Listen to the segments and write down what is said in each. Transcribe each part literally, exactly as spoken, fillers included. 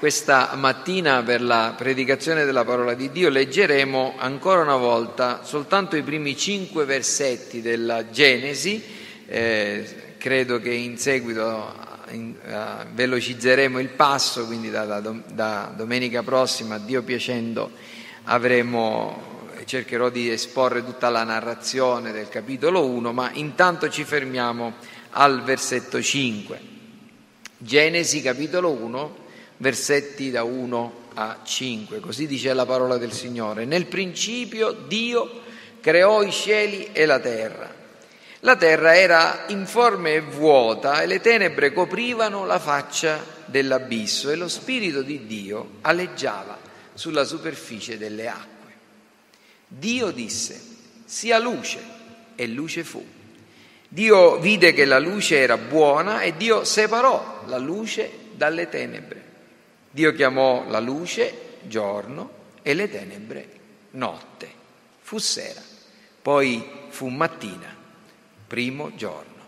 questa mattina per la predicazione della parola di Dio leggeremo ancora una volta soltanto i primi cinque versetti della Genesi. Eh, credo che in seguito in, uh, velocizzeremo il passo, quindi da, da, da domenica prossima, Dio piacendo, avremo, cercherò di esporre tutta la narrazione del capitolo uno, ma intanto ci fermiamo al versetto cinque. Genesi capitolo uno, versetti da uno a cinque. Così dice la parola del Signore: nel principio Dio creò i cieli e la terra. La terra era informe e vuota e le tenebre coprivano la faccia dell'abisso e lo Spirito di Dio aleggiava sulla superficie delle acque. Dio disse: sia luce, e luce fu. Dio vide che la luce era buona e Dio separò la luce dalle tenebre. Dio chiamò la luce giorno e le tenebre notte. Fu sera, poi fu mattina, primo giorno.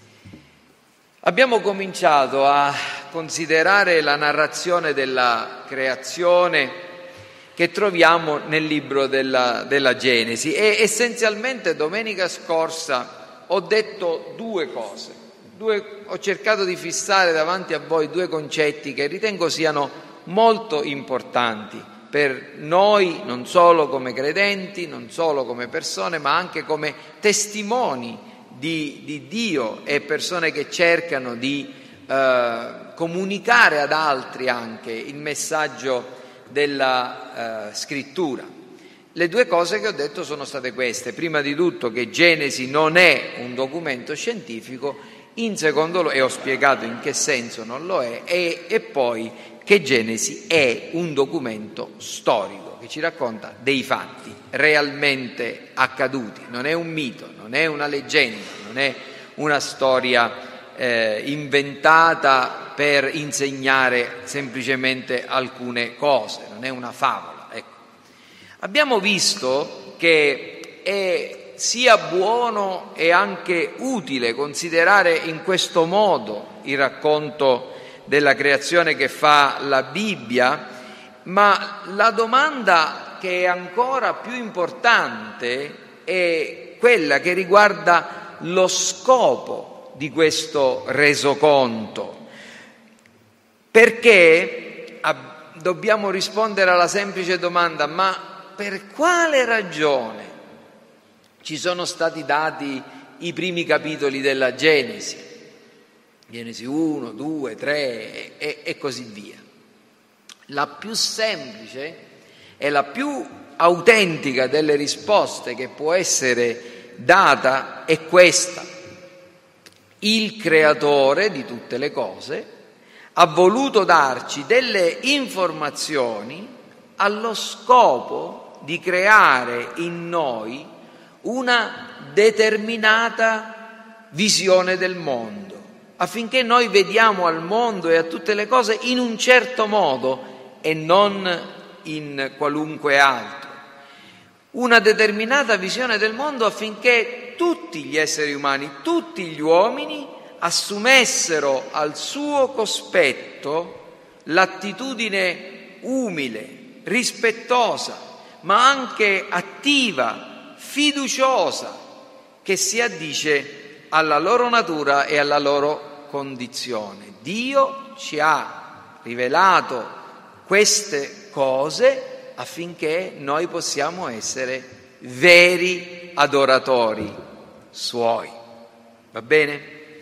Abbiamo cominciato a considerare la narrazione della creazione che troviamo nel libro della, della Genesi e essenzialmente domenica scorsa ho detto due cose. Due, ho cercato di fissare davanti a voi due concetti che ritengo siano molto importanti per noi, non solo come credenti, non solo come persone, ma anche come testimoni di, di Dio e persone che cercano di eh, comunicare ad altri anche il messaggio della eh, Scrittura. Le due cose che ho detto sono state queste: prima di tutto che Genesi non è un documento scientifico, in secondo luogo, e ho spiegato in che senso non lo è, e, e poi che Genesi è un documento storico che ci racconta dei fatti realmente accaduti, non è un mito, non è una leggenda, non è una storia eh, inventata per insegnare semplicemente alcune cose, non è una favola. Ecco. Abbiamo visto che è sia buono e anche utile considerare in questo modo il racconto della creazione che fa la Bibbia, ma la domanda che è ancora più importante è quella che riguarda lo scopo di questo resoconto, perché dobbiamo rispondere alla semplice domanda: ma per quale ragione ci sono stati dati i primi capitoli della Genesi? Genesi uno, due, tre e, e così via. La più semplice e la più autentica delle risposte che può essere data è questa: il creatore di tutte le cose ha voluto darci delle informazioni allo scopo di creare in noi una determinata visione del mondo, affinché noi vediamo al mondo e a tutte le cose in un certo modo e non in qualunque altro. Una determinata visione del mondo affinché tutti gli esseri umani, tutti gli uomini assumessero al suo cospetto l'attitudine umile, rispettosa, ma anche attiva, fiduciosa, che si addice alla loro natura e alla loro condizione. Dio ci ha rivelato queste cose affinché noi possiamo essere veri adoratori suoi. Va bene?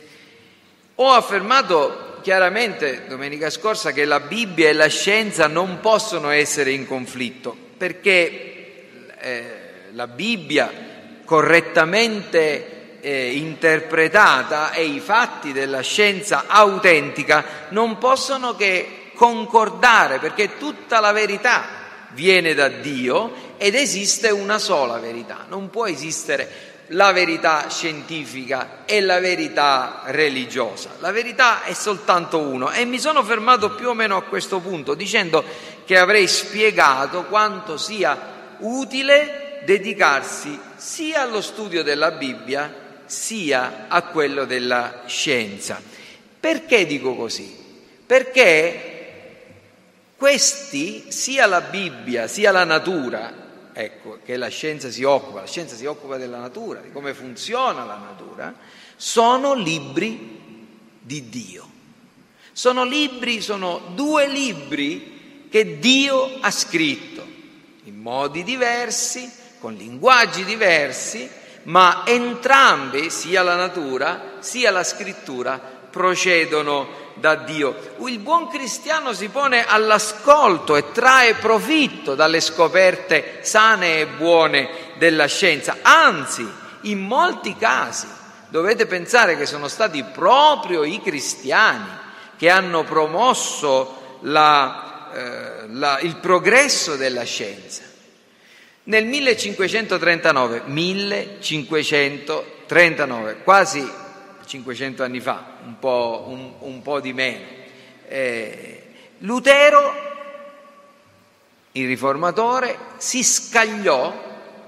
Ho affermato chiaramente domenica scorsa che la Bibbia e la scienza non possono essere in conflitto, perché eh, la Bibbia correttamente eh, interpretata e i fatti della scienza autentica non possono che concordare, perché tutta la verità viene da Dio ed esiste una sola verità. Non può esistere la verità scientifica e la verità religiosa. La verità è soltanto uno, e mi sono fermato più o meno a questo punto dicendo che avrei spiegato quanto sia utile dedicarsi sia allo studio della Bibbia sia a quello della scienza. Perché dico così? Perché Questi, sia la Bibbia sia la natura, ecco, che la scienza si occupa, la scienza si occupa della natura, di come funziona la natura, sono libri di Dio. Sono libri, sono due libri che Dio ha scritto in modi diversi, con linguaggi diversi, ma entrambi, sia la natura sia la scrittura, procedono da Dio. Il buon cristiano si pone all'ascolto e trae profitto dalle scoperte sane e buone della scienza. Anzi, in molti casi dovete pensare che sono stati proprio i cristiani che hanno promosso la, eh, la, il progresso della scienza. Nel millecinquecentotrentanove, millecinquecentotrentanove, quasi cinquecento anni fa, un po', un, un po' di meno, eh, Lutero, il riformatore, si scagliò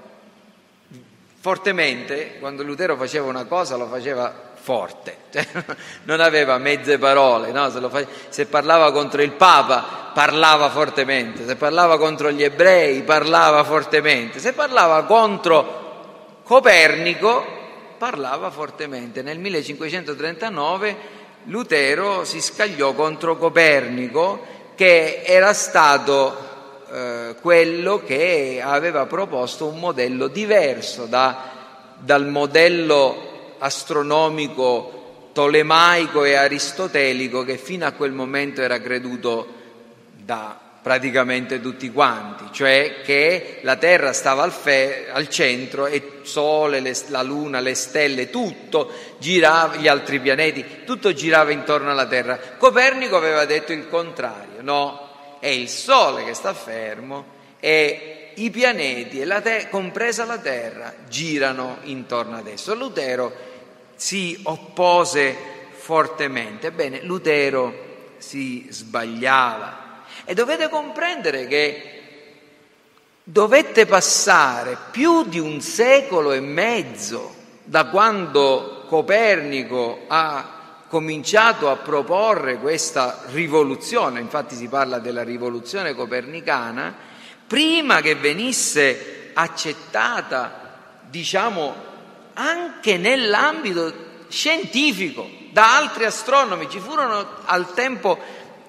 fortemente. Quando Lutero faceva una cosa lo faceva forte, cioè, non aveva mezze parole, no? se, lo fa... se parlava contro il Papa parlava fortemente, se parlava contro gli ebrei parlava fortemente, se parlava contro Copernico parlava fortemente. Nel millecinquecentotrentanove Lutero si scagliò contro Copernico, che era stato eh, quello che aveva proposto un modello diverso da, dal modello astronomico tolemaico e aristotelico che fino a quel momento era creduto da praticamente tutti quanti, cioè che la Terra stava al, fe- al centro e il Sole, le, la Luna, le stelle, tutto girava, gli altri pianeti, tutto girava intorno alla Terra. Copernico aveva detto il contrario, no, è il Sole che sta fermo e i pianeti, e la te- compresa la Terra, girano intorno ad esso. Lutero si oppose fortemente. Ebbene, Lutero si sbagliava. E dovete comprendere che dovette passare più di un secolo e mezzo da quando Copernico ha cominciato a proporre questa rivoluzione, infatti si parla della rivoluzione copernicana, prima che venisse accettata, diciamo, anche nell'ambito scientifico da altri astronomi. Ci furono al tempo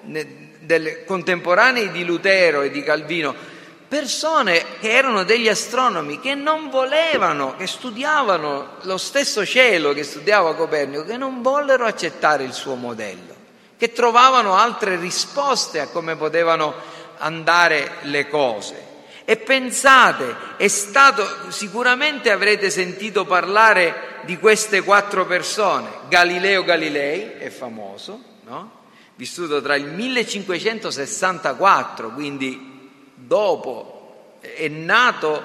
Del, contemporanei di Lutero e di Calvino persone che erano degli astronomi che non volevano, che studiavano lo stesso cielo che studiava Copernico, che non vollero accettare il suo modello, che trovavano altre risposte a come potevano andare le cose. E pensate, è stato, sicuramente avrete sentito parlare di queste quattro persone. Galileo Galilei è famoso, no? Vissuto tra il millecinquecentosessantaquattro, quindi dopo, è nato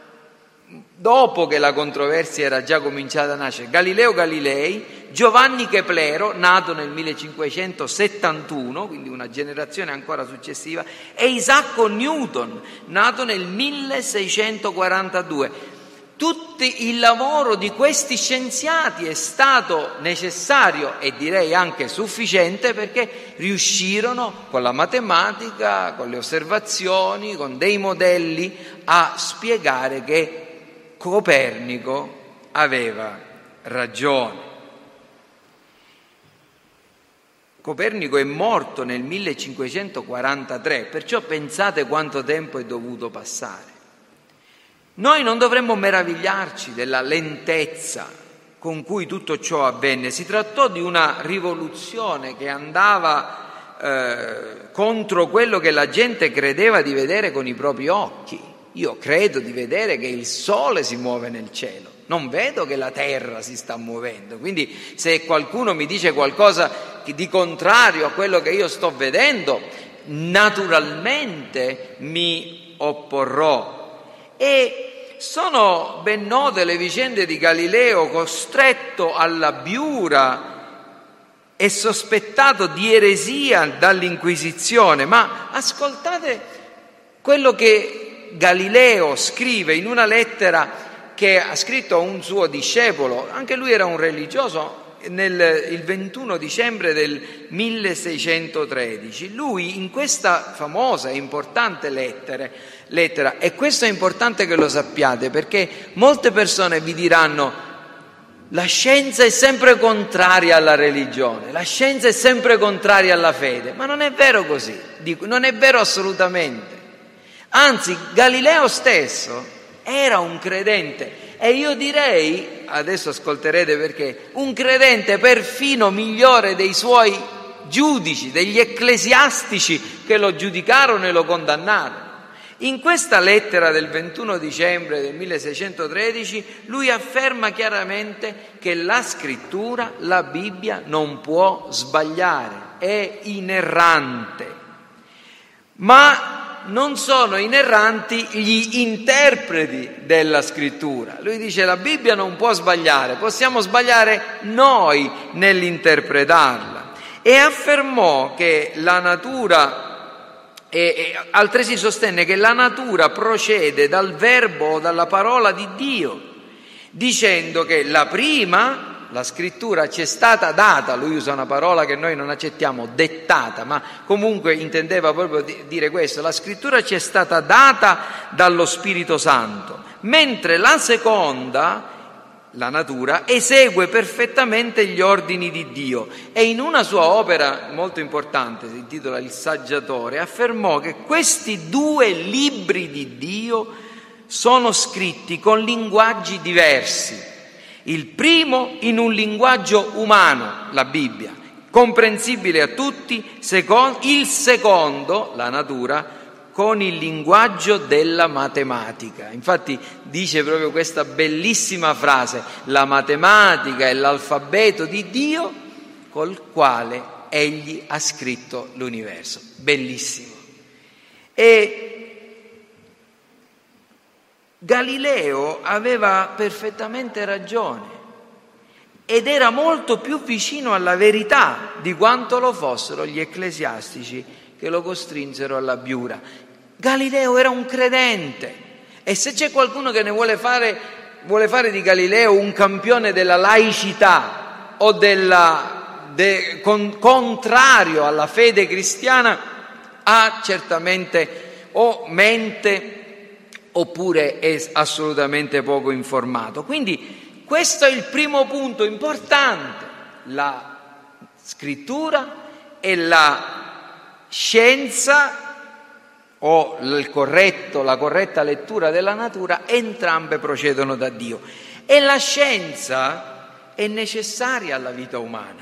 dopo che la controversia era già cominciata a nascere. Galileo Galilei, Giovanni Keplero, nato nel millecinquecentosettantuno, quindi una generazione ancora successiva, e Isacco Newton, nato nel milleseicentoquarantadue. Tutti il lavoro di questi scienziati è stato necessario e direi anche sufficiente, perché riuscirono con la matematica, con le osservazioni, con dei modelli a spiegare che Copernico aveva ragione. Copernico è morto nel millecinquecentoquarantatré, perciò pensate quanto tempo è dovuto passare. Noi non dovremmo meravigliarci della lentezza con cui tutto ciò avvenne. Si trattò di una rivoluzione che andava eh, contro quello che la gente credeva di vedere con i propri occhi. Io credo di vedere che il Sole si muove nel cielo, non vedo che la Terra si sta muovendo. Quindi se qualcuno mi dice qualcosa di contrario a quello che io sto vedendo, naturalmente mi opporrò. E sono ben note le vicende di Galileo, costretto alla biura e sospettato di eresia dall'Inquisizione. Ma ascoltate quello che Galileo scrive in una lettera che ha scritto a un suo discepolo. Anche lui era un religioso nel, il ventuno dicembre del milleseicentotredici. Lui in questa famosa e importante lettera, lettera, e questo è importante che lo sappiate, perché molte persone vi diranno: la scienza è sempre contraria alla religione, la scienza è sempre contraria alla fede. Ma non è vero così, dico, non è vero assolutamente. Anzi, Galileo stesso era un credente, e io direi, adesso ascolterete perché, un credente perfino migliore dei suoi giudici, degli ecclesiastici che lo giudicarono e lo condannarono. In questa lettera del ventuno dicembre del milleseicentotredici lui afferma chiaramente che la scrittura, la Bibbia, non può sbagliare, è inerrante. Ma non sono inerranti gli interpreti della scrittura. Lui dice: la Bibbia non può sbagliare, possiamo sbagliare noi nell'interpretarla. E affermò che la natura E, e altresì sostenne che la natura procede dal verbo o dalla parola di Dio, dicendo che la prima, la scrittura, ci è stata data, lui usa una parola che noi non accettiamo, dettata, ma comunque intendeva proprio di, dire questo: la scrittura ci è stata data dallo Spirito Santo, mentre la seconda, la natura, esegue perfettamente gli ordini di Dio. E in una sua opera molto importante, si intitola Il Saggiatore, affermò che questi due libri di Dio sono scritti con linguaggi diversi. Il primo in un linguaggio umano, la Bibbia, comprensibile a tutti; il secondo, la natura, con il linguaggio della matematica. Infatti dice proprio questa bellissima frase: la matematica è l'alfabeto di Dio col quale egli ha scritto l'universo. Bellissimo. E Galileo aveva perfettamente ragione ed era molto più vicino alla verità di quanto lo fossero gli ecclesiastici che lo costrinsero all'abbiura. Galileo era un credente, e se c'è qualcuno che ne vuole fare, vuole fare di Galileo un campione della laicità o della, de, con, contrario alla fede cristiana, ha certamente o mente oppure è assolutamente poco informato. Quindi questo è il primo punto importante: la scrittura e la scienza, o il corretto, la corretta lettura della natura, entrambe procedono da Dio. E la scienza è necessaria alla vita umana,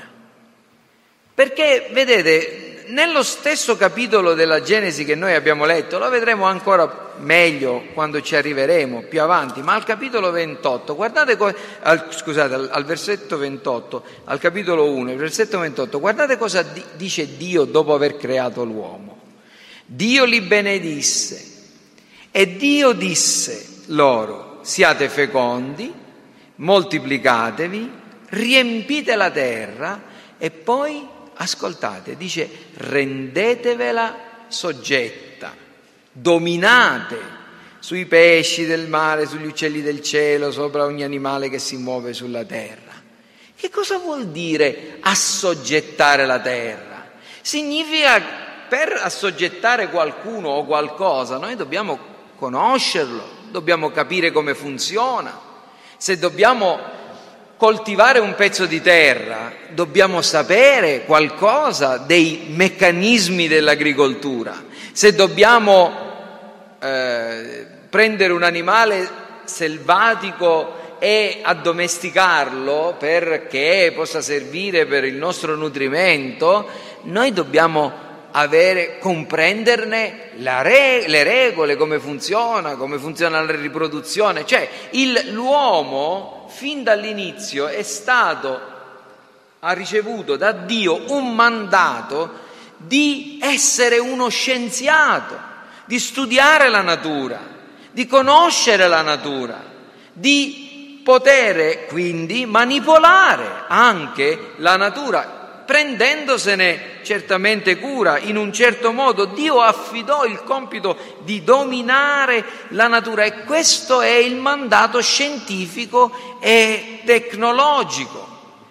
perché vedete, nello stesso capitolo della Genesi che noi abbiamo letto, lo vedremo ancora meglio quando ci arriveremo più avanti, ma al capitolo ventotto, guardate, al, scusate, al, al versetto ventotto, al capitolo uno, il versetto ventotto, guardate cosa di, dice Dio dopo aver creato l'uomo. Dio li benedisse e Dio disse loro: siate fecondi, moltiplicatevi, riempite la terra, e poi, ascoltate, dice: rendetevela soggetta, dominate sui pesci del mare, sugli uccelli del cielo, sopra ogni animale che si muove sulla terra. Che cosa vuol dire assoggettare la terra? Significa, per assoggettare qualcuno o qualcosa, noi dobbiamo conoscerlo, dobbiamo capire come funziona. Se dobbiamo coltivare un pezzo di terra, dobbiamo sapere qualcosa dei meccanismi dell'agricoltura. Se dobbiamo eh, prendere un animale selvatico e addomesticarlo perché possa servire per il nostro nutrimento, noi dobbiamo avere, comprenderne la re, le regole, come funziona, come funziona la riproduzione. Cioè il, l'uomo fin dall'inizio è stato, ha ricevuto da Dio un mandato di essere uno scienziato, di studiare la natura, di conoscere la natura, di poter quindi manipolare anche la natura, prendendosene certamente cura in un certo modo. Dio affidò il compito di dominare la natura, e questo è il mandato scientifico e tecnologico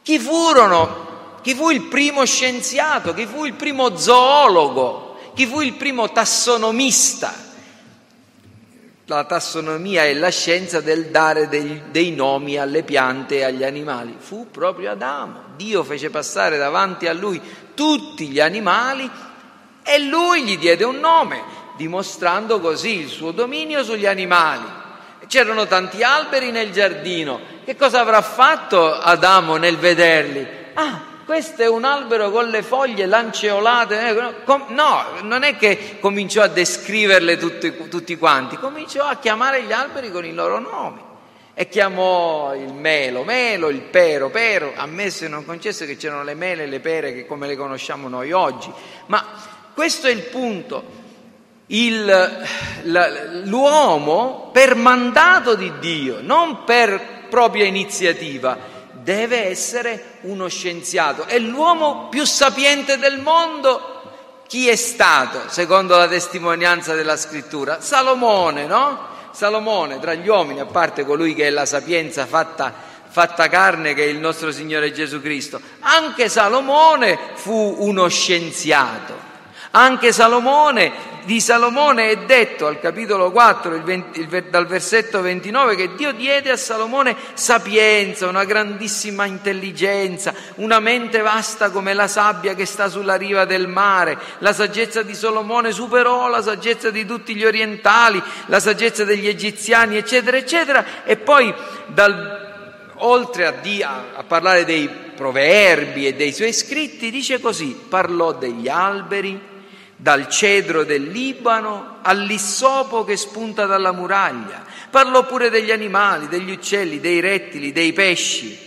Chi furono? Chi fu il primo scienziato? Chi fu il primo zoologo? Chi fu il primo tassonomista? La tassonomia è la scienza del dare dei, dei nomi alle piante e agli animali. Fu proprio Adamo. Dio fece passare davanti a lui tutti gli animali e lui gli diede un nome, dimostrando così il suo dominio sugli animali. C'erano tanti alberi nel giardino. Che cosa avrà fatto Adamo nel vederli? Ah, questo è un albero con le foglie lanceolate. No, non è che cominciò a descriverle tutti, tutti quanti, cominciò a chiamare gli alberi con i loro nomi. E chiamò il melo, melo, il pero, pero, ammesso e non concesso che c'erano le mele e le pere che come le conosciamo noi oggi. Ma questo è il punto. Il, la, l'uomo, per mandato di Dio, non per propria iniziativa, deve essere uno scienziato. E l'uomo più sapiente del mondo chi è stato, secondo la testimonianza della Scrittura? Salomone, no? Salomone, tra gli uomini, a parte colui che è la sapienza fatta, fatta carne, che è il nostro Signore Gesù Cristo, anche Salomone fu uno scienziato. Anche Salomone, di Salomone è detto al capitolo quattro, il venti, il, dal versetto ventinove, che Dio diede a Salomone sapienza, una grandissima intelligenza, una mente vasta come la sabbia che sta sulla riva del mare. La saggezza di Salomone superò la saggezza di tutti gli orientali, la saggezza degli egiziani, eccetera, eccetera. E poi, dal, oltre a, di, a, a parlare dei proverbi e dei suoi scritti, dice così: parlò degli alberi, dal cedro del Libano all'issopo che spunta dalla muraglia. Parlò pure degli animali, degli uccelli, dei rettili, dei pesci.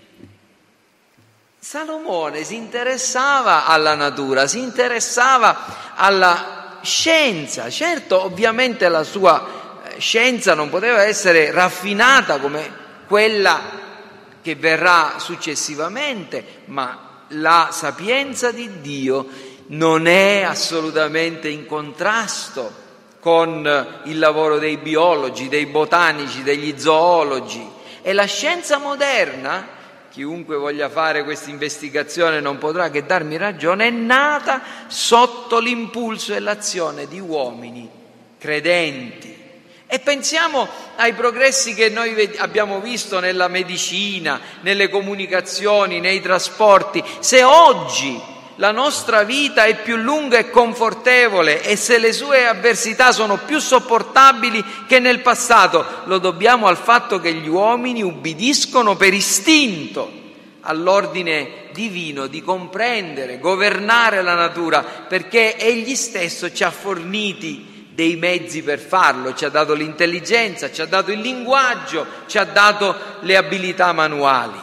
Salomone si interessava alla natura, si interessava alla scienza. Certo, ovviamente la sua scienza non poteva essere raffinata come quella che verrà successivamente, ma la sapienza di Dio non è assolutamente in contrasto con il lavoro dei biologi, dei botanici, degli zoologi. E la scienza moderna, chiunque voglia fare questa investigazione non potrà che darmi ragione, è nata sotto l'impulso e l'azione di uomini credenti. E pensiamo ai progressi che noi abbiamo visto nella medicina, nelle comunicazioni, nei trasporti. Se oggi la nostra vita è più lunga e confortevole e se le sue avversità sono più sopportabili che nel passato, lo dobbiamo al fatto che gli uomini ubbidiscono per istinto all'ordine divino di comprendere, governare la natura, perché Egli stesso ci ha forniti dei mezzi per farlo, ci ha dato l'intelligenza, ci ha dato il linguaggio, ci ha dato le abilità manuali.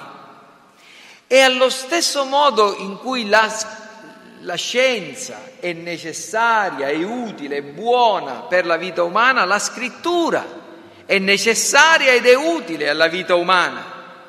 E allo stesso modo in cui la La scienza è necessaria, è utile, è buona per la vita umana, la scrittura è necessaria ed è utile alla vita umana.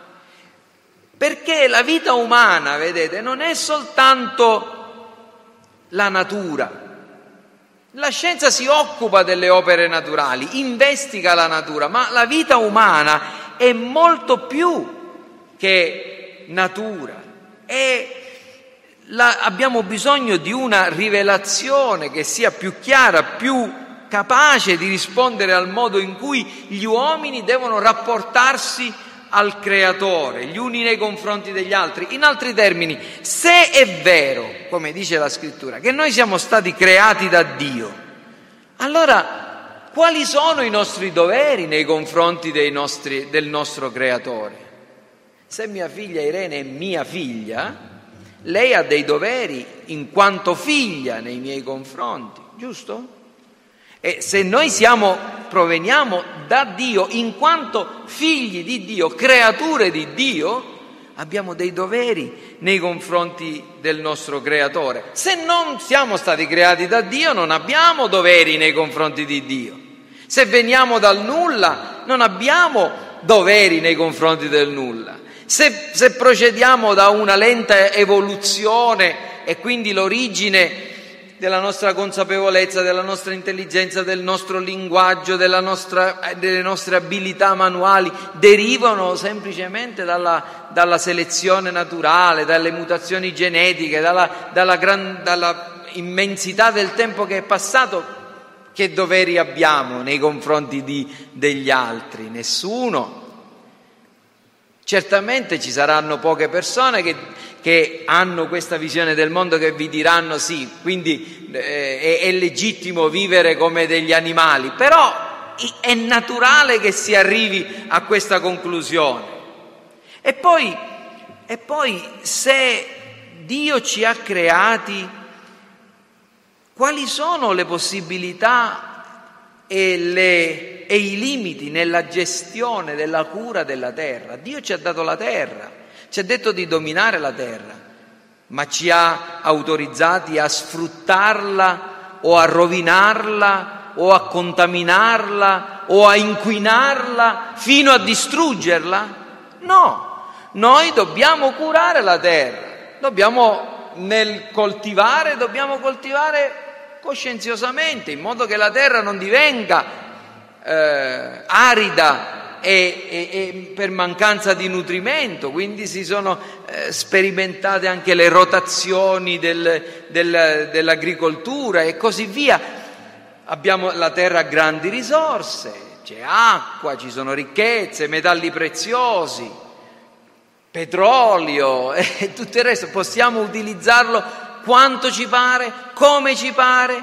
Perché la vita umana, vedete, non è soltanto la natura. La scienza si occupa delle opere naturali, investiga la natura, ma la vita umana è molto più che natura. È La, abbiamo bisogno di una rivelazione che sia più chiara, più capace di rispondere al modo in cui gli uomini devono rapportarsi al Creatore, gli uni nei confronti degli altri. In altri termini, se è vero, come dice la Scrittura, che noi siamo stati creati da Dio, allora quali sono i nostri doveri nei confronti dei nostri, del nostro Creatore? Se mia figlia Irene è mia figlia, lei ha dei doveri in quanto figlia nei miei confronti, giusto? E se noi siamo, proveniamo da Dio in quanto figli di Dio, creature di Dio, abbiamo dei doveri nei confronti del nostro Creatore. Se non siamo stati creati da Dio, non abbiamo doveri nei confronti di Dio. Se veniamo dal nulla, non abbiamo doveri nei confronti del nulla. Se, se procediamo da una lenta evoluzione e quindi l'origine della nostra consapevolezza, della nostra intelligenza, del nostro linguaggio, della nostra, delle nostre abilità manuali, derivano semplicemente dalla, dalla selezione naturale, dalle mutazioni genetiche, dalla, dalla, gran, dalla immensità del tempo che è passato. Che doveri abbiamo nei confronti di, degli altri? Nessuno. Certamente ci saranno poche persone che, che hanno questa visione del mondo, che vi diranno sì, quindi eh, è, è legittimo vivere come degli animali, però è naturale che si arrivi a questa conclusione. E poi, e poi se Dio ci ha creati, quali sono le possibilità e, le, e i limiti nella gestione della cura della terra? Dio ci ha dato la terra, ci ha detto di dominare la terra, ma ci ha autorizzati a sfruttarla o a rovinarla o a contaminarla o a inquinarla fino a distruggerla? No, noi dobbiamo curare la terra, dobbiamo nel coltivare, dobbiamo coltivare coscienziosamente, in modo che la terra non divenga eh, arida e, e, e per mancanza di nutrimento. Quindi si sono eh, sperimentate anche le rotazioni del, del, dell'agricoltura e così via. Abbiamo, la terra ha grandi risorse, c'è acqua, ci sono ricchezze, metalli preziosi, petrolio e tutto il resto. Possiamo utilizzarlo quanto ci pare, come ci pare?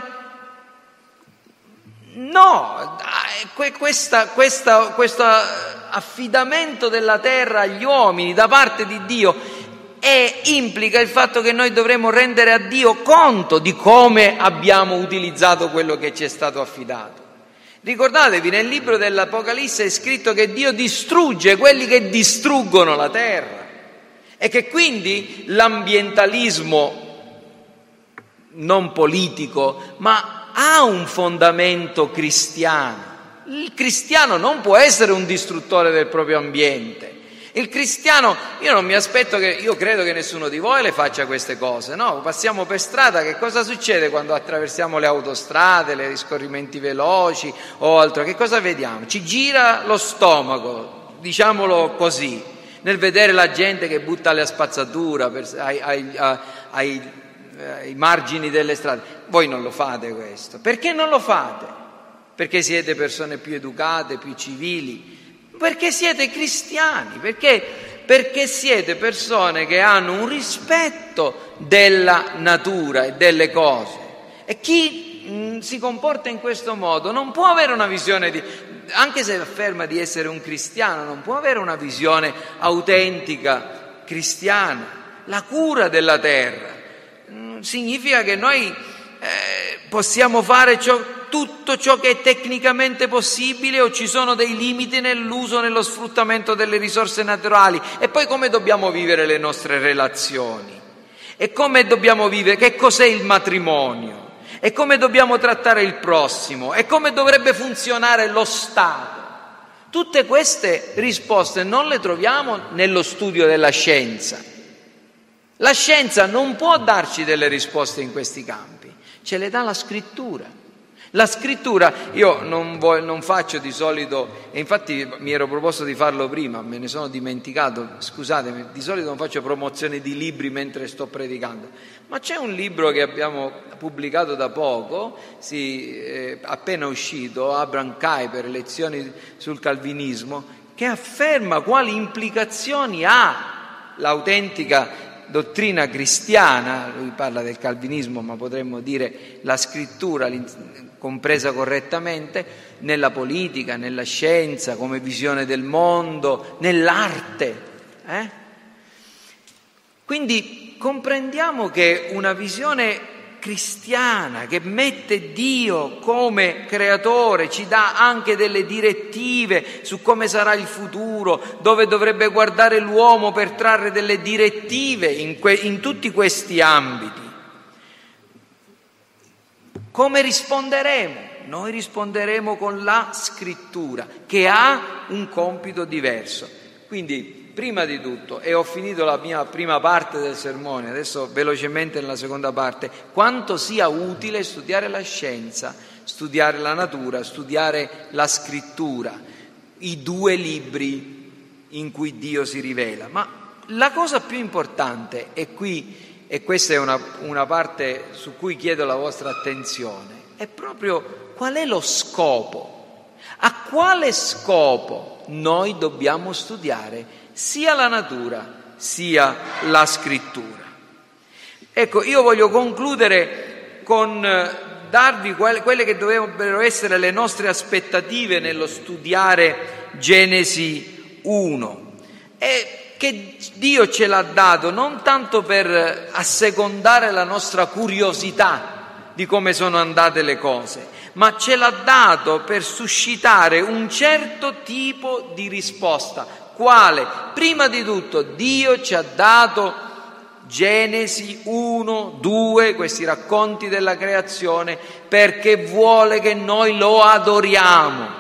No, questa, questa, questo affidamento della terra agli uomini da parte di Dio e implica il fatto che noi dovremo rendere a Dio conto di come abbiamo utilizzato quello che ci è stato affidato. Ricordatevi, nel libro dell'Apocalisse è scritto che Dio distrugge quelli che distruggono la terra e che quindi l'ambientalismo non politico, ma ha un fondamento cristiano. Il cristiano non può essere un distruttore del proprio ambiente. Il cristiano, io non mi aspetto che, io credo che nessuno di voi le faccia queste cose, no? Passiamo per strada, che cosa succede quando attraversiamo le autostrade, le scorrimenti veloci o altro? Che cosa vediamo? Ci gira lo stomaco, diciamolo così, nel vedere la gente che butta la spazzatura per, ai, ai, ai, ai ai margini delle strade. Voi non lo fate questo. Perché non lo fate? Perché siete persone più educate, più civili, perché siete cristiani, perché, perché siete persone che hanno un rispetto della natura e delle cose. E chi mh, si comporta in questo modo non può avere una visione di, anche se afferma di essere un cristiano, non può avere una visione autentica cristiana. La cura della terra significa che noi eh, possiamo fare ciò, tutto ciò che è tecnicamente possibile, o ci sono dei limiti nell'uso, nello sfruttamento delle risorse naturali. E poi come dobbiamo vivere le nostre relazioni? E come dobbiamo vivere? Che cos'è il matrimonio? E come dobbiamo trattare il prossimo? E come dovrebbe funzionare lo Stato? Tutte queste risposte non le troviamo nello studio della scienza. La scienza non può darci delle risposte in questi campi, ce le dà la scrittura. La scrittura, io non, voglio, non faccio di solito, e infatti mi ero proposto di farlo prima, me ne sono dimenticato, scusatemi, di solito non faccio promozione di libri mentre sto predicando, ma c'è un libro che abbiamo pubblicato da poco, sì, eh, appena uscito, Abraham Kuyper, Lezioni sul Calvinismo, che afferma quali implicazioni ha l'autentica dottrina cristiana. Lui parla del calvinismo, ma potremmo dire la scrittura compresa correttamente, nella politica, nella scienza, come visione del mondo, nell'arte. Eh? Quindi comprendiamo che una visione cristiana che mette Dio come creatore, ci dà anche delle direttive su come sarà il futuro, dove dovrebbe guardare l'uomo per trarre delle direttive in, que- in tutti questi ambiti. Come risponderemo? Noi risponderemo con la scrittura, che ha un compito diverso. Quindi, prima di tutto, e ho finito la mia prima parte del sermone, adesso velocemente nella seconda parte, quanto sia utile studiare la scienza, studiare la natura, studiare la scrittura, i due libri in cui Dio si rivela. Ma la cosa più importante è qui, e questa è una, una parte su cui chiedo la vostra attenzione, è proprio qual è lo scopo. A quale scopo noi dobbiamo studiare sia la natura sia la scrittura? Ecco, io voglio concludere con darvi quelle che dovrebbero essere le nostre aspettative nello studiare Genesi uno, e che Dio ce l'ha dato non tanto per assecondare la nostra curiosità di come sono andate le cose, ma ce l'ha dato per suscitare un certo tipo di risposta. Quale? Prima di tutto, Dio ci ha dato Genesi uno, due, questi racconti della creazione, perché vuole che noi lo adoriamo.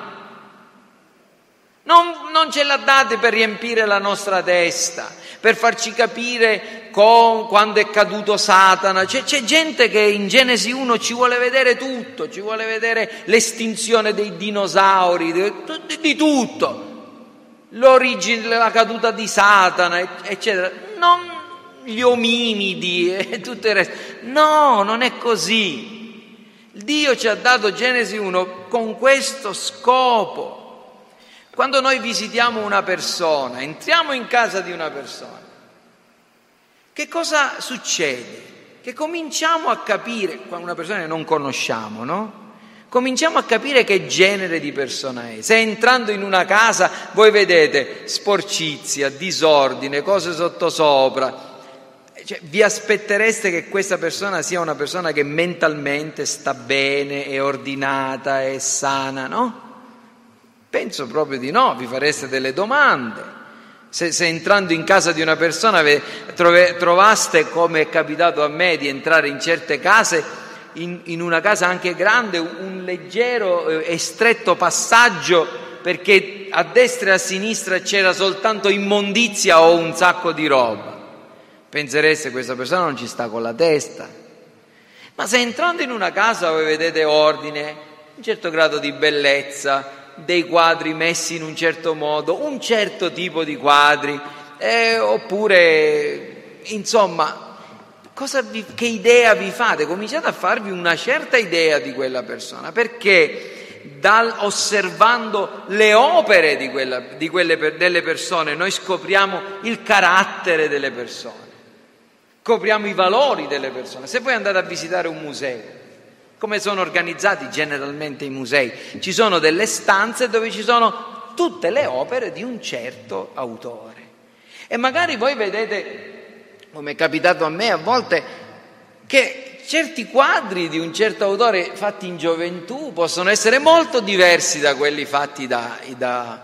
Non, non ce l'ha date per riempire la nostra testa, per farci capire con, quando è caduto Satana. C'è, c'è gente che in Genesi uno ci vuole vedere tutto, ci vuole vedere l'estinzione dei dinosauri, di, di tutto, l'origine, la caduta di Satana, eccetera. Non gli ominidi e tutto il resto. No, non è così. Dio ci ha dato Genesi uno con questo scopo. Quando noi visitiamo una persona, entriamo in casa di una persona, che cosa succede? Che cominciamo a capire, una persona che non conosciamo, no? Cominciamo a capire che genere di persona è. Se entrando in una casa voi vedete sporcizia, disordine, cose sottosopra, cioè, vi aspettereste che questa persona sia una persona che mentalmente sta bene, è ordinata, è sana, no? Penso proprio di no, vi fareste delle domande. Se, se entrando in casa di una persona trove, trovaste, come è capitato a me di entrare in certe case, in, in una casa anche grande, un leggero e stretto passaggio, perché a destra e a sinistra c'era soltanto immondizia o un sacco di roba, pensereste questa persona non ci sta con la testa. Ma se entrando in una casa voi vedete ordine, un certo grado di bellezza, dei quadri messi in un certo modo, un certo tipo di quadri, eh, oppure, insomma, cosa vi, che idea vi fate? Cominciate a farvi una certa idea di quella persona, perché dal, osservando le opere di, quella, di quelle, delle persone noi scopriamo il carattere delle persone, scopriamo i valori delle persone. Se voi andate a visitare un museo, come sono organizzati generalmente i musei? Ci sono delle stanze dove ci sono tutte le opere di un certo autore. E magari voi vedete, come è capitato a me a volte, che certi quadri di un certo autore fatti in gioventù possono essere molto diversi da quelli fatti da, da,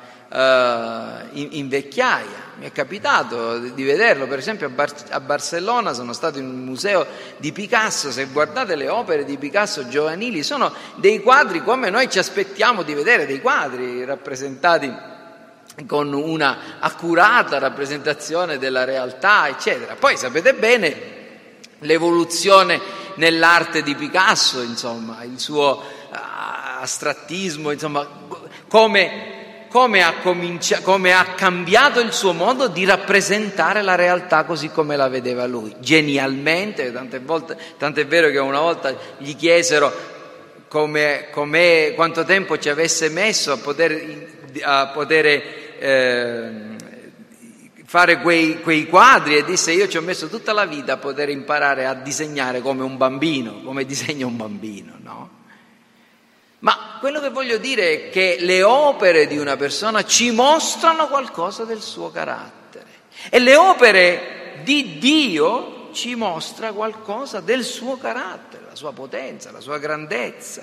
uh, in, in vecchiaia. Mi è capitato di vederlo, per esempio a, Bar- a Barcellona sono stato in un museo di Picasso. Se guardate le opere di Picasso giovanili, sono dei quadri come noi ci aspettiamo di vedere, dei quadri rappresentati con una accurata rappresentazione della realtà, eccetera. Poi sapete bene l'evoluzione nell'arte di Picasso, insomma, il suo uh, astrattismo, insomma, come... Come ha, comincia- come ha cambiato il suo modo di rappresentare la realtà così come la vedeva lui, genialmente. Tante volte, tant'è vero che una volta gli chiesero come, come, quanto tempo ci avesse messo a poter, a poter eh, fare quei, quei quadri, e disse: io ci ho messo tutta la vita a poter imparare a disegnare come un bambino, come disegna un bambino, no? Ma quello che voglio dire è che le opere di una persona ci mostrano qualcosa del suo carattere, e le opere di Dio ci mostra qualcosa del suo carattere, la sua potenza, la sua grandezza.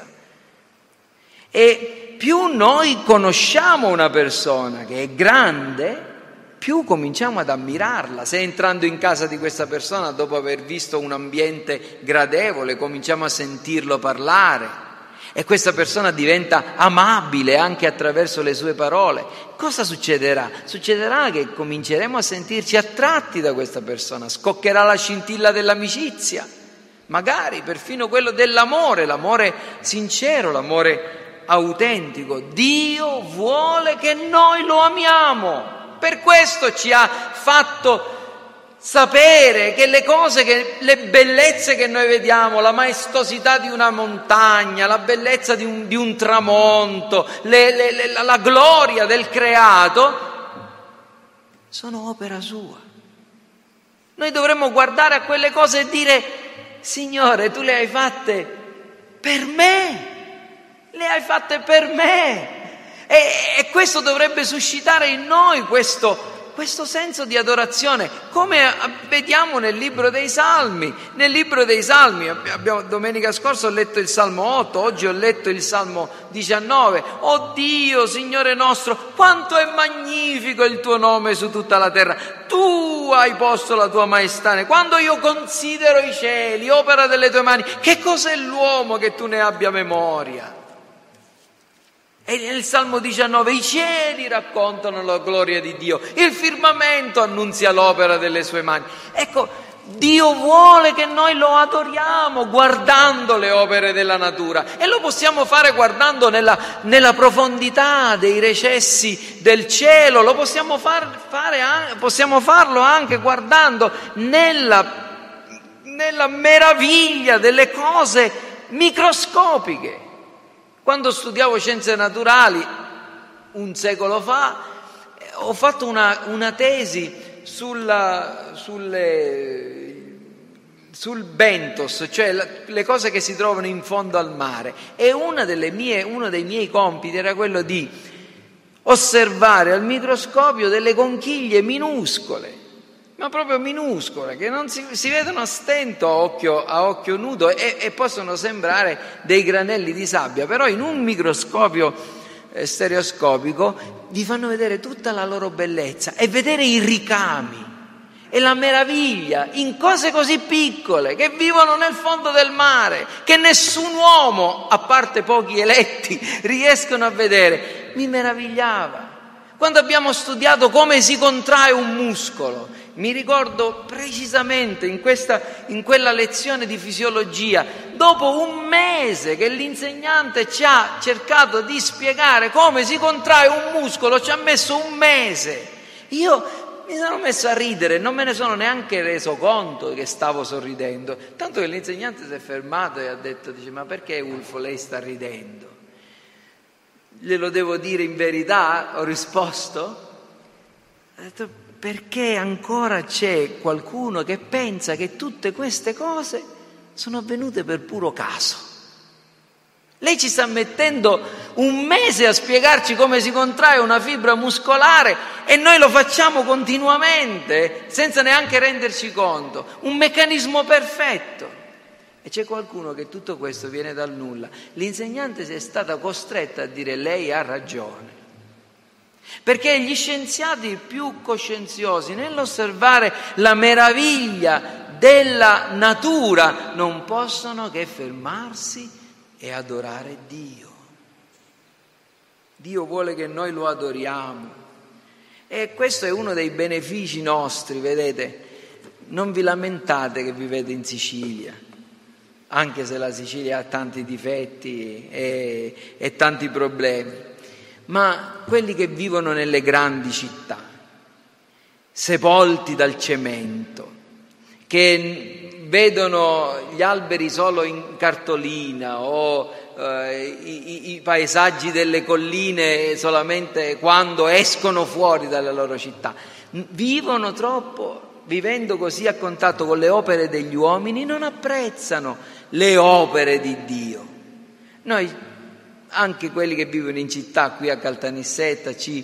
E più noi conosciamo una persona che è grande, più cominciamo ad ammirarla. Se entrando in casa di questa persona, dopo aver visto un ambiente gradevole, cominciamo a sentirlo parlare, e questa persona diventa amabile anche attraverso le sue parole, cosa succederà? Succederà che cominceremo a sentirci attratti da questa persona, scoccherà la scintilla dell'amicizia, magari perfino quello dell'amore, l'amore sincero, l'amore autentico. Dio vuole che noi lo amiamo, per questo ci ha fatto sapere che le cose, che le bellezze che noi vediamo, la maestosità di una montagna, la bellezza di un, di un tramonto, le, le, le, la, la gloria del creato, sono opera sua. Noi dovremmo guardare a quelle cose e dire: Signore, tu le hai fatte per me, le hai fatte per me. E, e questo dovrebbe suscitare in noi questo questo senso di adorazione, come vediamo nel libro dei Salmi. Nel libro dei Salmi, abbiamo, domenica scorsa ho letto il Salmo otto, oggi ho letto il Salmo diciannove. Oh Dio, Signore nostro, quanto è magnifico il tuo nome su tutta la terra. Tu hai posto la tua maestà. Quando io considero i cieli, opera delle tue mani, che cos'è l'uomo che tu ne abbia memoria? E nel Salmo diciannove i cieli raccontano la gloria di Dio, il firmamento annunzia l'opera delle sue mani. Ecco, Dio vuole che noi lo adoriamo guardando le opere della natura, e lo possiamo fare guardando nella, nella profondità dei recessi del cielo, lo possiamo, far, fare, possiamo farlo anche guardando nella, nella meraviglia delle cose microscopiche. Quando studiavo scienze naturali, un secolo fa, ho fatto una, una tesi sulla, sulle, sul bentos, cioè la, le cose che si trovano in fondo al mare, e una delle mie, uno dei miei compiti era quello di osservare al microscopio delle conchiglie minuscole, ma proprio minuscole, che non si, si vedono a stento a occhio, a occhio nudo e, e possono sembrare dei granelli di sabbia, però in un microscopio eh, stereoscopico vi fanno vedere tutta la loro bellezza e vedere i ricami e la meraviglia in cose così piccole che vivono nel fondo del mare, che nessun uomo, a parte pochi eletti, riescono a vedere. Mi meravigliava. Quando abbiamo studiato come si contrae un muscolo, mi ricordo precisamente in, questa, in quella lezione di fisiologia, dopo un mese che l'insegnante ci ha cercato di spiegare come si contrae un muscolo, ci ha messo un mese. Io mi sono messo a ridere, non me ne sono neanche reso conto che stavo sorridendo, tanto che l'insegnante si è fermato e ha detto, dice, ma perché Ulfo lei sta ridendo? Glielo devo dire in verità? Ho risposto. Ha detto, perché ancora c'è qualcuno che pensa che tutte queste cose sono avvenute per puro caso. Lei ci sta mettendo un mese a spiegarci come si contrae una fibra muscolare e noi lo facciamo continuamente senza neanche renderci conto. Un meccanismo perfetto. E c'è qualcuno che tutto questo viene dal nulla. L'insegnante si è stata costretta a dire: lei ha ragione. Perché gli scienziati più coscienziosi, nell'osservare la meraviglia della natura, non possono che fermarsi e adorare Dio. Dio vuole che noi lo adoriamo. E questo è uno dei benefici nostri, vedete. Non vi lamentate che vivete in Sicilia, anche se la Sicilia ha tanti difetti e, e tanti problemi. Ma quelli che vivono nelle grandi città, sepolti dal cemento, che vedono gli alberi solo in cartolina o eh, i, i paesaggi delle colline solamente quando escono fuori dalle loro città, vivono troppo, vivendo così a contatto con le opere degli uomini, non apprezzano le opere di Dio. Noi, anche quelli che vivono in città, qui a Caltanissetta, ci,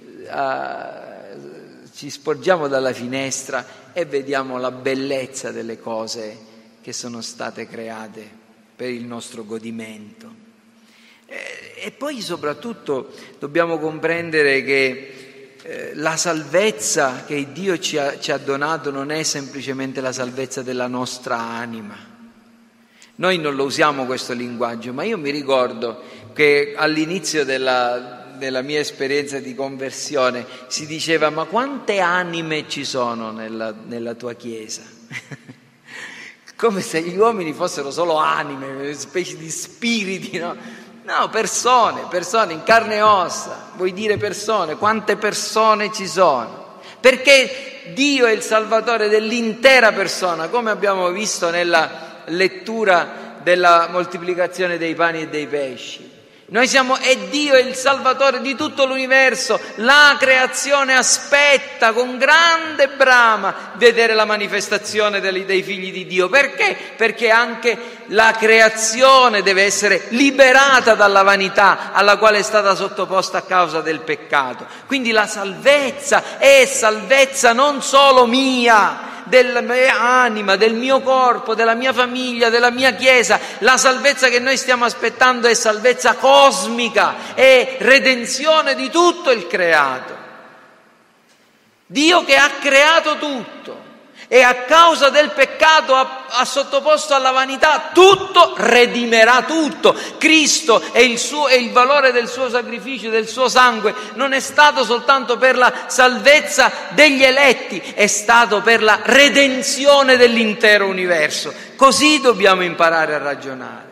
uh, ci sporgiamo dalla finestra e vediamo la bellezza delle cose che sono state create per il nostro godimento. E, e poi soprattutto dobbiamo comprendere che eh, la salvezza che Dio ci ha, ci ha donato non è semplicemente la salvezza della nostra anima. Noi non lo usiamo questo linguaggio, ma io mi ricordo che all'inizio della, della mia esperienza di conversione si diceva: ma quante anime ci sono nella, nella tua chiesa? Come se gli uomini fossero solo anime, specie di spiriti, no? No, persone, persone in carne e ossa. Vuoi dire persone? Quante persone ci sono? Perché Dio è il Salvatore dell'intera persona, come abbiamo visto nella lettura della moltiplicazione dei pani e dei pesci. Noi siamo, e Dio è il Salvatore di tutto l'universo. La creazione aspetta con grande brama vedere la manifestazione dei, dei figli di Dio. Perché? Perché anche la creazione deve essere liberata dalla vanità alla quale è stata sottoposta a causa del peccato. Quindi la salvezza è salvezza non solo mia, della mia anima, del mio corpo, della mia famiglia, della mia chiesa. La salvezza che noi stiamo aspettando è salvezza cosmica, è redenzione di tutto il creato. Dio che ha creato tutto e a causa del peccato ha, ha sottoposto alla vanità tutto, redimerà tutto. Cristo e il, suo, e il valore del suo sacrificio, del suo sangue, non è stato soltanto per la salvezza degli eletti, è stato per la redenzione dell'intero universo. Così dobbiamo imparare a ragionare.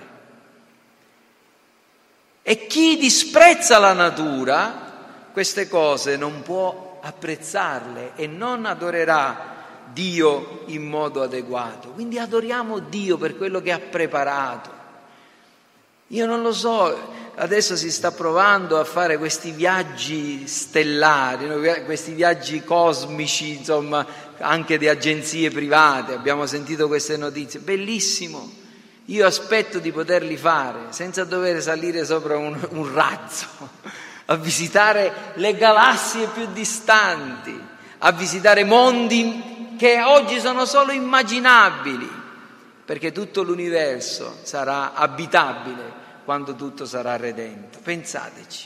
E chi disprezza la natura, queste cose non può apprezzarle e non adorerà Dio in modo adeguato. Quindi adoriamo Dio per quello che ha preparato. Io non lo so, adesso si sta provando a fare questi viaggi stellari, no? Questi viaggi cosmici, insomma, anche di agenzie private. Abbiamo sentito queste notizie, bellissimo. Io aspetto di poterli fare senza dover salire sopra un, un razzo, a visitare le galassie più distanti, a visitare mondi che oggi sono solo immaginabili, perché tutto l'universo sarà abitabile quando tutto sarà redento. Pensateci.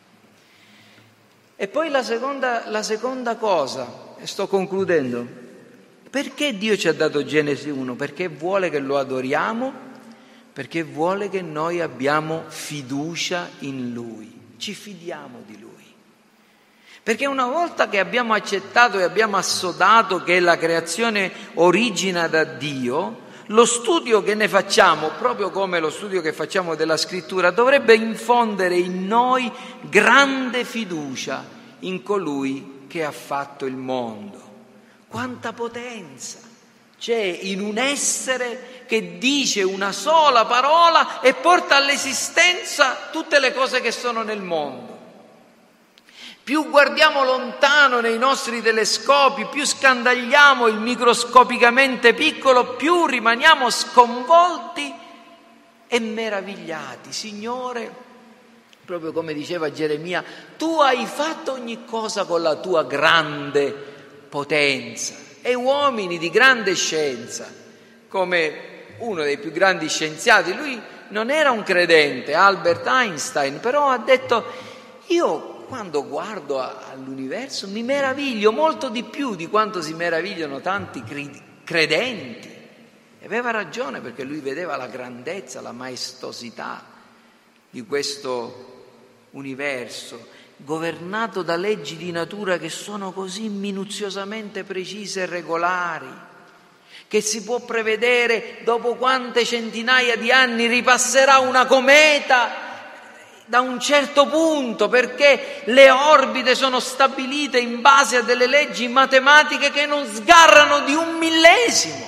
E poi la seconda, la seconda cosa, e sto concludendo, perché Dio ci ha dato Genesi uno? Perché vuole che lo adoriamo, perché vuole che noi abbiamo fiducia in Lui, ci fidiamo di Lui. Perché una volta che abbiamo accettato e abbiamo assodato che la creazione origina da Dio, lo studio che ne facciamo, proprio come lo studio che facciamo della Scrittura, dovrebbe infondere in noi grande fiducia in colui che ha fatto il mondo. Quanta potenza c'è in un essere che dice una sola parola e porta all'esistenza tutte le cose che sono nel mondo. Più guardiamo lontano nei nostri telescopi, più scandagliamo il microscopicamente piccolo, più rimaniamo sconvolti e meravigliati. Signore, proprio come diceva Geremia, tu hai fatto ogni cosa con la tua grande potenza. E uomini di grande scienza, come uno dei più grandi scienziati, lui non era un credente, Albert Einstein, però ha detto: io quando guardo all'universo mi meraviglio molto di più di quanto si meravigliano tanti credenti. E aveva ragione, perché lui vedeva la grandezza, la maestosità di questo universo, governato da leggi di natura che sono così minuziosamente precise e regolari, che si può prevedere dopo quante centinaia di anni ripasserà una cometa da un certo punto, perché le orbite sono stabilite in base a delle leggi matematiche che non sgarrano di un millesimo.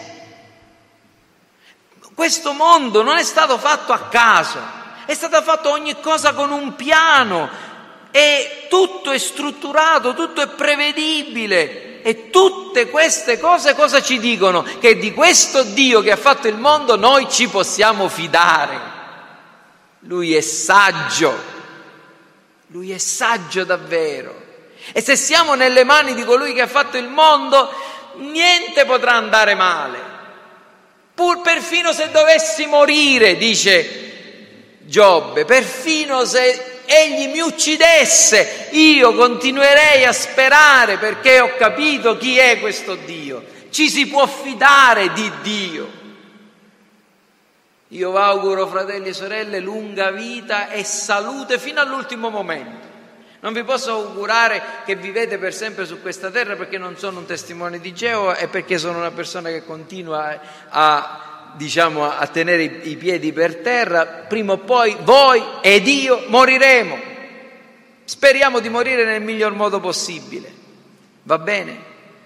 Questo mondo non è stato fatto a caso, è stato fatto ogni cosa con un piano, e tutto è strutturato, tutto è prevedibile. E tutte queste cose cosa ci dicono? Che di questo Dio che ha fatto il mondo noi ci possiamo fidare. Lui è saggio, Lui è saggio davvero. E se siamo nelle mani di colui che ha fatto il mondo, niente potrà andare male. Pur perfino se dovessi morire, dice Giobbe, perfino se egli mi uccidesse, io continuerei a sperare, perché ho capito chi è questo Dio. Ci si può fidare di Dio. Io vi auguro, fratelli e sorelle, lunga vita e salute fino all'ultimo momento. Non vi posso augurare che vivete per sempre su questa terra, perché non sono un testimone di Geova e perché sono una persona che continua a, diciamo, a tenere i, i piedi per terra. Prima o poi voi ed io moriremo. Speriamo di morire nel miglior modo possibile. Va bene?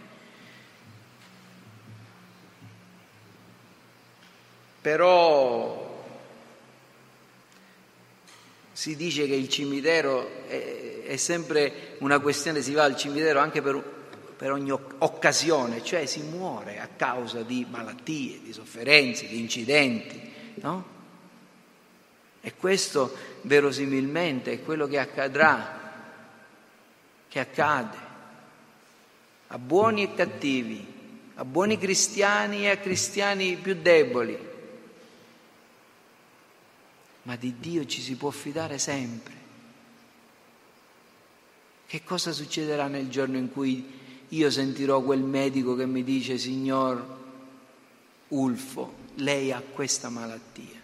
Però si dice che il cimitero è, è sempre una questione, si va al cimitero anche per, per ogni occasione, cioè si muore a causa di malattie, di sofferenze, di incidenti, no? E questo verosimilmente è quello che accadrà, che accade a buoni e cattivi, a buoni cristiani e a cristiani più deboli. Ma di Dio ci si può fidare sempre. Che cosa succederà nel giorno in cui io sentirò quel medico che mi dice: signor Ulfo, lei ha questa malattia?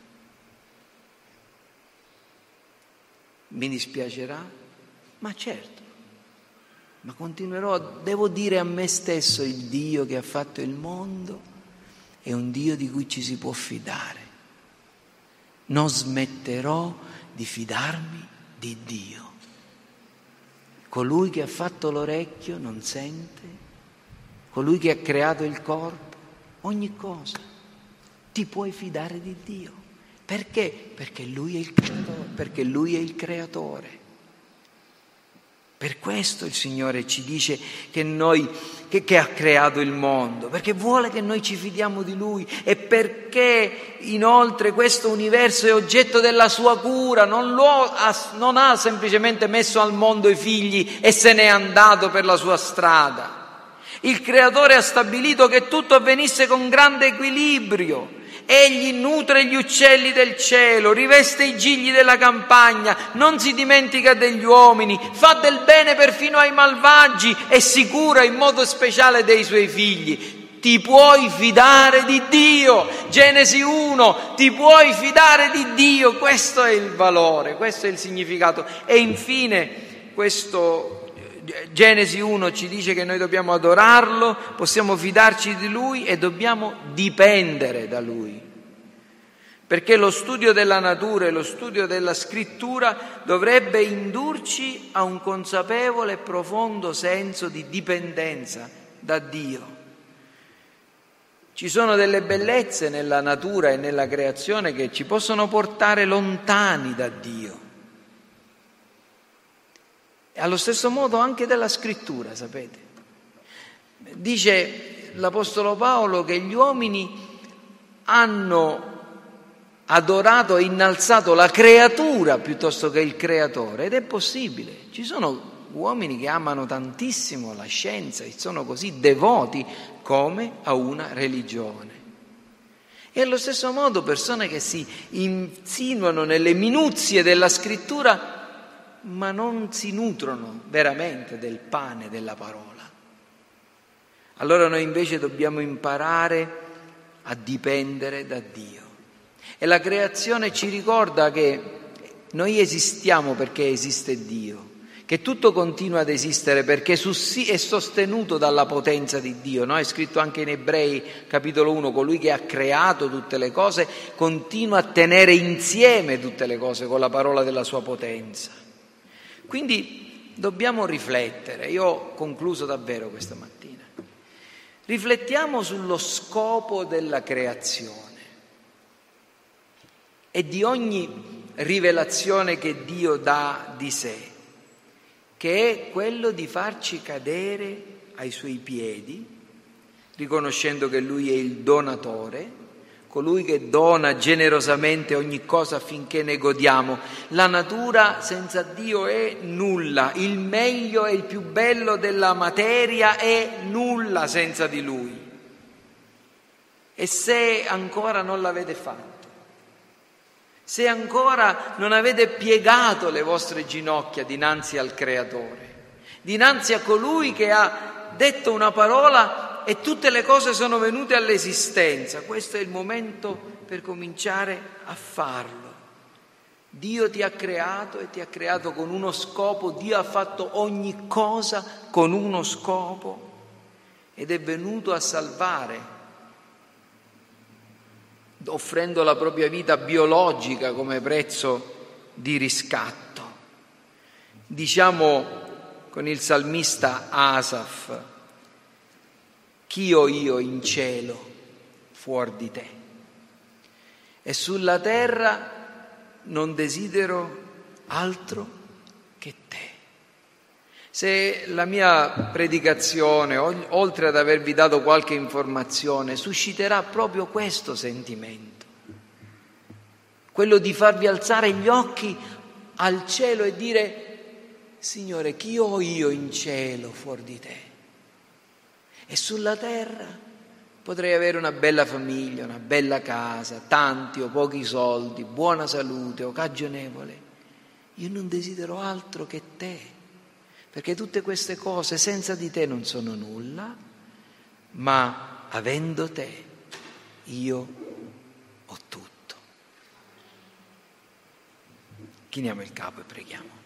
Mi dispiacerà? Ma certo, ma continuerò, devo dire a me stesso: il Dio che ha fatto il mondo è un Dio di cui ci si può fidare. Non smetterò di fidarmi di Dio. Colui che ha fatto l'orecchio non sente, colui che ha creato il corpo, ogni cosa. Ti puoi fidare di Dio. Perché? Perché Lui è il creatore, perché Lui è il creatore. Per questo il Signore ci dice che noi che, che ha creato il mondo, perché vuole che noi ci fidiamo di Lui, e perché inoltre questo universo è oggetto della sua cura, non, lo ha, non ha semplicemente messo al mondo i figli e se n'è andato per la sua strada. Il Creatore ha stabilito che tutto avvenisse con grande equilibrio. Egli nutre gli uccelli del cielo, riveste i gigli della campagna, non si dimentica degli uomini, fa del bene perfino ai malvagi e si cura in modo speciale dei suoi figli. Ti puoi fidare di Dio. Genesi uno, ti puoi fidare di Dio. Questo è il valore, questo è il significato. E infine questo Genesi uno ci dice che noi dobbiamo adorarlo, possiamo fidarci di Lui e dobbiamo dipendere da Lui. Perché lo studio della natura e lo studio della scrittura dovrebbe indurci a un consapevole e profondo senso di dipendenza da Dio. Ci sono delle bellezze nella natura e nella creazione che ci possono portare lontani da Dio. E allo stesso modo anche della scrittura, sapete. Dice l'Apostolo Paolo che gli uomini hanno adorato e innalzato la creatura piuttosto che il creatore, ed è possibile. Ci sono uomini che amano tantissimo la scienza e sono così devoti come a una religione. E allo stesso modo persone che si insinuano nelle minuzie della scrittura ma non si nutrono veramente del pane della parola. Allora noi invece dobbiamo imparare a dipendere da Dio. E la creazione ci ricorda che noi esistiamo perché esiste Dio, che tutto continua ad esistere perché è sostenuto dalla potenza di Dio, no? È scritto anche in Ebrei capitolo uno, colui che ha creato tutte le cose continua a tenere insieme tutte le cose con la parola della sua potenza. Quindi dobbiamo riflettere. Io ho concluso davvero questa mattina. Riflettiamo sullo scopo della creazione e di ogni rivelazione che Dio dà di sé, che è quello di farci cadere ai suoi piedi, riconoscendo che Lui è il donatore, colui che dona generosamente ogni cosa affinché ne godiamo. La natura senza Dio è nulla, il meglio e il più bello della materia è nulla senza di Lui. E se ancora non l'avete fatto, se ancora non avete piegato le vostre ginocchia dinanzi al Creatore, dinanzi a colui che ha detto una parola e tutte le cose sono venute all'esistenza. Questo è il momento per cominciare a farlo. Dio ti ha creato e ti ha creato con uno scopo. Dio ha fatto ogni cosa con uno scopo ed è venuto a salvare, offrendo la propria vita biologica come prezzo di riscatto. Diciamo con il salmista Asaf: chi ho io in cielo fuor di te? E sulla terra non desidero altro che te. Se la mia predicazione, oltre ad avervi dato qualche informazione, susciterà proprio questo sentimento, quello di farvi alzare gli occhi al cielo e dire: Signore, chi ho io in cielo fuor di te? E sulla terra potrei avere una bella famiglia, una bella casa, tanti o pochi soldi, buona salute o cagionevole. Io non desidero altro che te, perché tutte queste cose senza di te non sono nulla, ma avendo te io ho tutto. Chiniamo il capo e preghiamo.